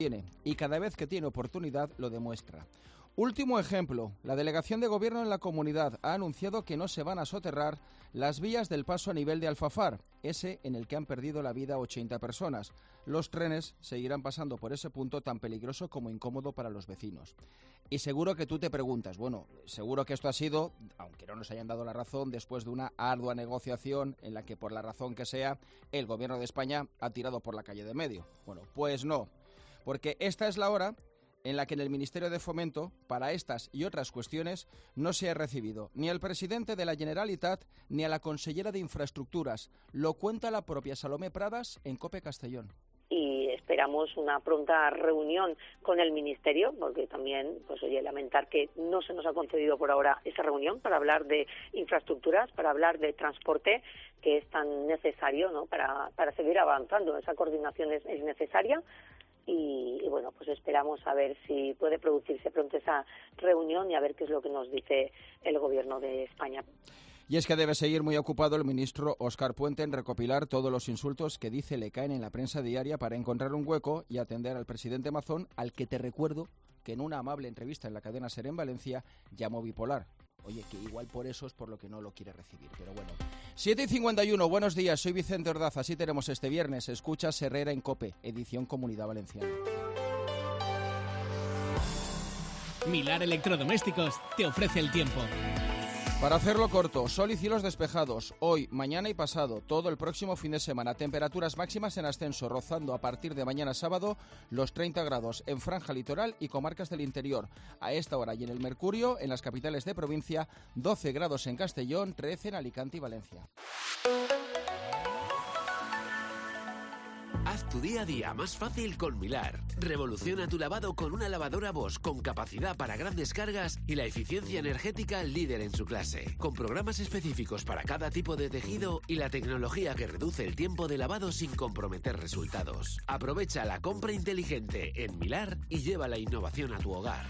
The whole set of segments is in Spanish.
tiene, y cada vez que tiene oportunidad lo demuestra. Último ejemplo, la delegación de gobierno en la comunidad ha anunciado que no se van a soterrar las vías del paso a nivel de Alfafar, ese en el que han perdido la vida 80 personas. Los trenes seguirán pasando por ese punto tan peligroso como incómodo para los vecinos. Y seguro que tú te preguntas, bueno, seguro que esto ha sido, aunque no nos hayan dado la razón, después de una ardua negociación en la que por la razón que sea, el gobierno de España ha tirado por la calle de medio. Bueno, pues no, porque esta es la hora en la que en el Ministerio de Fomento, para estas y otras cuestiones, no se ha recibido ni al presidente de la Generalitat ni a la consellera de Infraestructuras. Lo cuenta la propia Salomé Pradas en COPE Castellón. Y esperamos una pronta reunión con el Ministerio, porque también, pues oye, lamentar que no se nos ha concedido por ahora esa reunión para hablar de infraestructuras, para hablar de transporte, que es tan necesario, ¿no?, para seguir avanzando. Esa coordinación es necesaria. Y bueno, pues esperamos a ver si puede producirse pronto esa reunión y a ver qué es lo que nos dice el Gobierno de España. Y es que debe seguir muy ocupado el ministro Óscar Puente en recopilar todos los insultos que dice le caen en la prensa diaria para encontrar un hueco y atender al presidente Mazón, al que te recuerdo que en una amable entrevista en la cadena SER en Valencia llamó bipolar. Oye, que igual por eso es por lo que no lo quiere recibir, pero bueno. 7:51, buenos días, soy Vicente Ordaz, así tenemos este viernes. Escuchas Herrera en COPE, edición Comunidad Valenciana. Milar Electrodomésticos te ofrece el tiempo. Para hacerlo corto, sol y cielos despejados, hoy, mañana y pasado, todo el próximo fin de semana. Temperaturas máximas en ascenso, rozando a partir de mañana sábado los 30 grados en franja litoral y comarcas del interior. A esta hora y en el Mercurio, en las capitales de provincia, 12 grados en Castellón, 13 en Alicante y Valencia. Haz tu día a día más fácil con Milar. Revoluciona tu lavado con una lavadora Bosch con capacidad para grandes cargas y la eficiencia energética líder en su clase. Con programas específicos para cada tipo de tejido y la tecnología que reduce el tiempo de lavado sin comprometer resultados. Aprovecha la compra inteligente en Milar y lleva la innovación a tu hogar.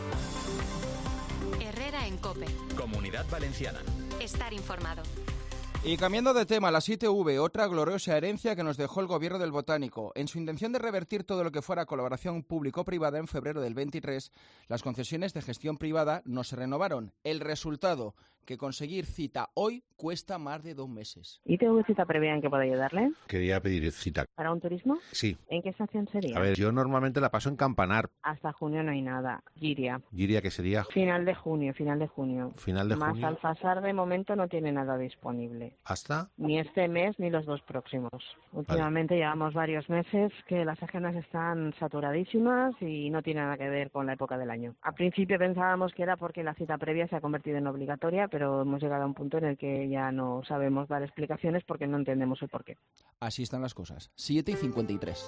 Herrera en COPE. Comunidad Valenciana. Estar informado. Y cambiando de tema, las ITV, otra gloriosa herencia que nos dejó el gobierno del Botánico. En su intención de revertir todo lo que fuera colaboración público-privada en febrero del 23, las concesiones de gestión privada no se renovaron. El resultado, que conseguir cita hoy cuesta más de 2 meses. ¿ITV cita previa en qué puedo ayudarle? Quería pedir cita. ¿Para un turismo? Sí. ¿En qué estación sería? A ver, yo normalmente la paso en Campanar. Hasta junio no hay nada. Giria. ¿Giria qué sería? Final de junio. ¿Final de Más junio? Alfasar de momento no tiene nada disponible. ¿Hasta? Ni este mes ni los 2 próximos. Últimamente llevamos varios meses que las agendas están saturadísimas y no tiene nada que ver con la época del año. Al principio pensábamos que era porque la cita previa se ha convertido en obligatoria, pero hemos llegado a un punto en el que ya no sabemos dar explicaciones porque no entendemos el porqué. Así están las cosas. 7:53.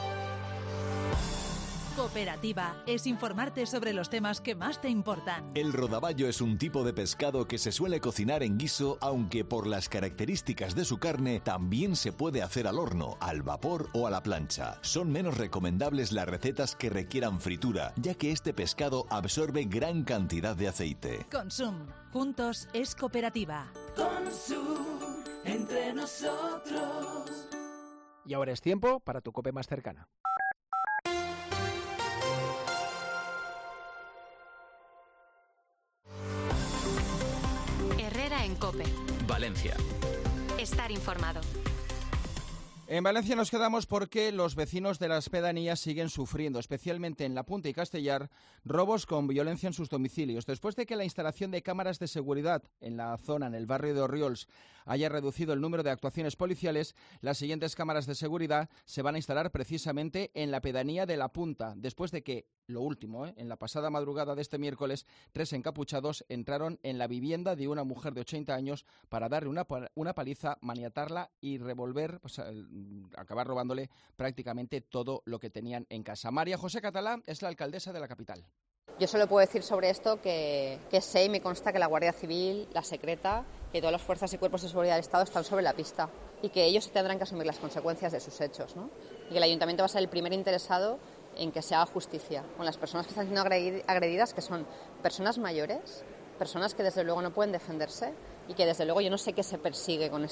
Cooperativa es informarte sobre los temas que más te importan. El rodaballo es un tipo de pescado que se suele cocinar en guiso, aunque por las características de su carne también se puede hacer al horno, al vapor o a la plancha. Son menos recomendables las recetas que requieran fritura, ya que este pescado absorbe gran cantidad de aceite. Consum. Juntos es cooperativa. Consum. Entre nosotros. Y ahora es tiempo para tu COPE más cercana. Herrera en COPE. Valencia. Estar informado. En Valencia nos quedamos porque los vecinos de las pedanías siguen sufriendo, especialmente en La Punta y Castellar, robos con violencia en sus domicilios. Después de que la instalación de cámaras de seguridad en la zona, en el barrio de Orriols, haya reducido el número de actuaciones policiales, las siguientes cámaras de seguridad se van a instalar precisamente en la pedanía de La Punta, después de que, lo último, en la pasada madrugada de este miércoles, 3 encapuchados entraron en la vivienda de una mujer de 80 años para darle una paliza, maniatarla y acabar robándole prácticamente todo lo que tenían en casa. María José Catalá es la alcaldesa de la capital. Yo solo puedo decir sobre esto que sé y me consta que la Guardia Civil, la Secreta, que todas las fuerzas y cuerpos de seguridad del Estado están sobre la pista y que ellos tendrán que asumir las consecuencias de sus hechos, ¿no? Y que el Ayuntamiento va a ser el primer interesado en que se haga justicia con las personas que están siendo agredidas, que son personas mayores, personas que desde luego no pueden defenderse y que desde luego yo no sé qué se persigue con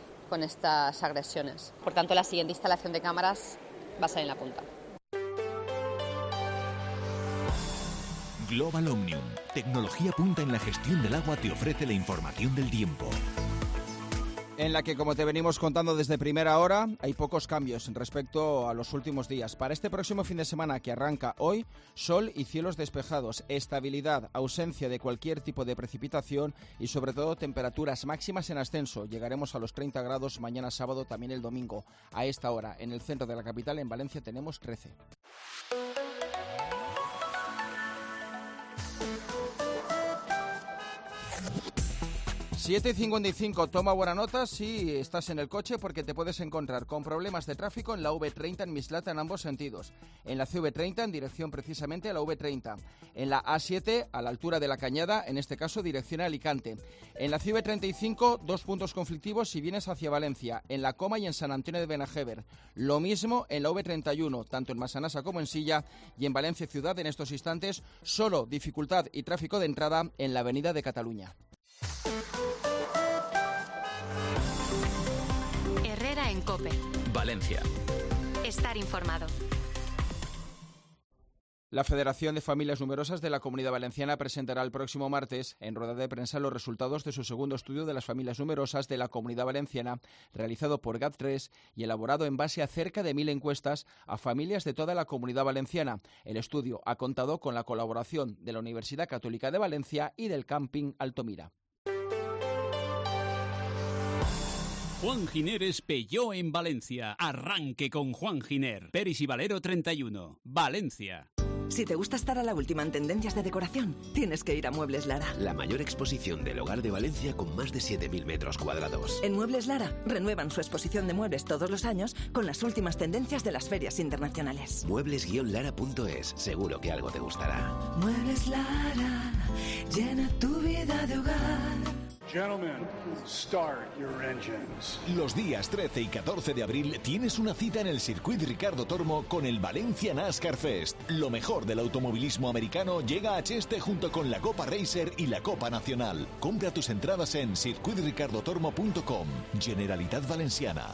estas agresiones. Por tanto, la siguiente instalación de cámaras va a ser en La Punta. Global Omnium, tecnología punta en la gestión del agua, te ofrece la información del tiempo. En la que, como te venimos contando desde primera hora, hay pocos cambios respecto a los últimos días. Para este próximo fin de semana que arranca hoy, sol y cielos despejados, estabilidad, ausencia de cualquier tipo de precipitación y sobre todo temperaturas máximas en ascenso. Llegaremos a los 30 grados mañana sábado, también el domingo. A esta hora, en el centro de la capital, en Valencia, tenemos 13. ...7:55, toma buena nota si estás en el coche porque te puedes encontrar con problemas de tráfico en la V30 en Mislata en ambos sentidos. En la CV30 en dirección precisamente a la V30. En la A7 a la altura de La Cañada, en este caso dirección a Alicante. En la CV35 2 puntos conflictivos si vienes hacia Valencia. En La Coma y en San Antonio de Benajever. Lo mismo en la V31, tanto en Massanassa como en Silla. Y en Valencia Ciudad en estos instantes solo dificultad y tráfico de entrada en la Avenida de Cataluña. Herrera en COPE. Valencia. Estar informado. La Federación de Familias Numerosas de la Comunidad Valenciana presentará el próximo martes en rueda de prensa los resultados de su segundo estudio de las familias numerosas de la Comunidad Valenciana, realizado por GAT3 y elaborado en base a cerca de 1.000 encuestas a familias de toda la Comunidad Valenciana. El estudio ha contado con la colaboración de la Universidad Católica de Valencia y del Camping Altomira. Juan Giner es Peugeot en Valencia. Arranque con Juan Giner. Peris y Valero 31. Valencia. Si te gusta estar a la última en tendencias de decoración, tienes que ir a Muebles Lara. La mayor exposición del hogar de Valencia con más de 7.000 metros cuadrados. En Muebles Lara renuevan su exposición de muebles todos los años con las últimas tendencias de las ferias internacionales. Muebles-lara.es. Seguro que algo te gustará. Muebles Lara, llena tu vida de hogar. Gentlemen, start your engines. Los días 13 y 14 de abril tienes una cita en el Circuit Ricardo Tormo con el Valencia NASCAR Fest. Lo mejor del automovilismo americano llega a Cheste junto con la Copa Racer y la Copa Nacional. Compra tus entradas en circuitricardotormo.com. Generalitat Valenciana.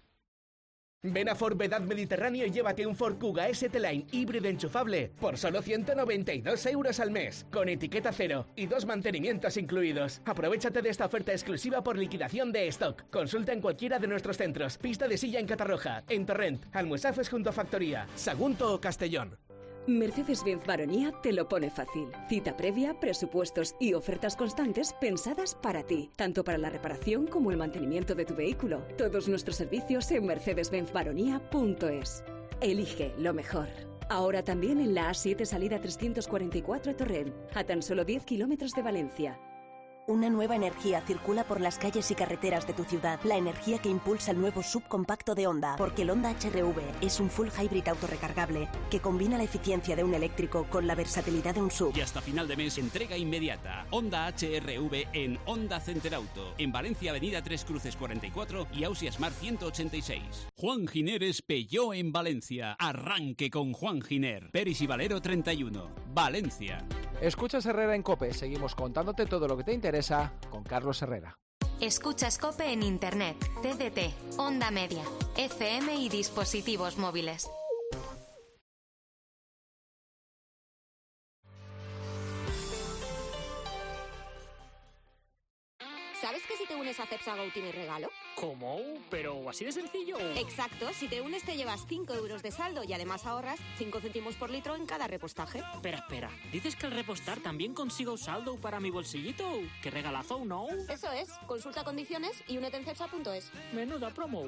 Ven a Ford Vedad Mediterráneo y llévate un Ford Kuga ST-Line híbrido enchufable por solo 192 euros al mes, con etiqueta cero y 2 mantenimientos incluidos. Aprovéchate de esta oferta exclusiva por liquidación de stock. Consulta en cualquiera de nuestros centros. Pista de Silla en Catarroja, en Torrent, Almuesafes junto a Factoría, Sagunto o Castellón. Mercedes-Benz Baronía te lo pone fácil. Cita previa, presupuestos y ofertas constantes pensadas para ti, tanto para la reparación como el mantenimiento de tu vehículo. Todos nuestros servicios en mercedesbenzbaronia.es. Elige lo mejor. Ahora también en la A7 salida 344 Torrent, a tan solo 10 kilómetros de Valencia. Una nueva energía circula por las calles y carreteras de tu ciudad. La energía que impulsa el nuevo subcompacto de Honda. Porque el Honda HR-V es un full hybrid autorrecargable que combina la eficiencia de un eléctrico con la versatilidad de un sub. Y hasta final de mes, entrega inmediata. Honda HR-V en Honda Center Auto. En Valencia, Avenida 3 Cruces 44 y Ausias Mar 186. Juan Giner es Peugeot en Valencia. Arranque con Juan Giner. Peris y Valero 31. Valencia. Escuchas Herrera en COPE. Seguimos contándote todo lo que te interesa con Carlos Herrera. Escuchas COPE en Internet, TDT, Onda Media, FM y dispositivos móviles. ¿Sabes que si te unes a Cepsa Go tienes regalo? ¿Cómo? ¿Pero así de sencillo? Exacto, si te unes te llevas 5 euros de saldo y además ahorras 5 céntimos por litro en cada repostaje. Espera, ¿dices que al repostar también consigo saldo para mi bolsillito? ¡Qué regalazo, no! Eso es, consulta condiciones y únete en cepsa.es. Menuda promo.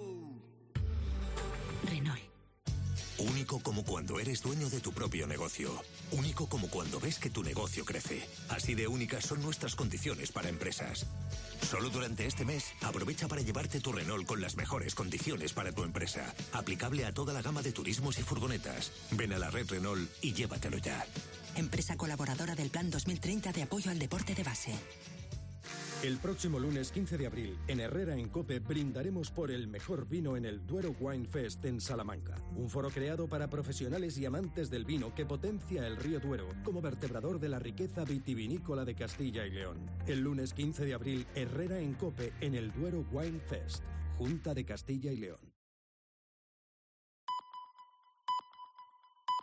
Renault. Único como cuando eres dueño de tu propio negocio. Único como cuando ves que tu negocio crece. Así de únicas son nuestras condiciones para empresas. Solo durante este mes, aprovecha para llevarte tu Renault con las mejores condiciones para tu empresa. Aplicable a toda la gama de turismos y furgonetas. Ven a la red Renault y llévatelo ya. Empresa colaboradora del Plan 2030 de apoyo al deporte de base. El próximo lunes 15 de abril, en Herrera en COPE, brindaremos por el mejor vino en el Duero Wine Fest en Salamanca. Un foro creado para profesionales y amantes del vino que potencia el río Duero como vertebrador de la riqueza vitivinícola de Castilla y León. El lunes 15 de abril, Herrera en COPE en el Duero Wine Fest, Junta de Castilla y León.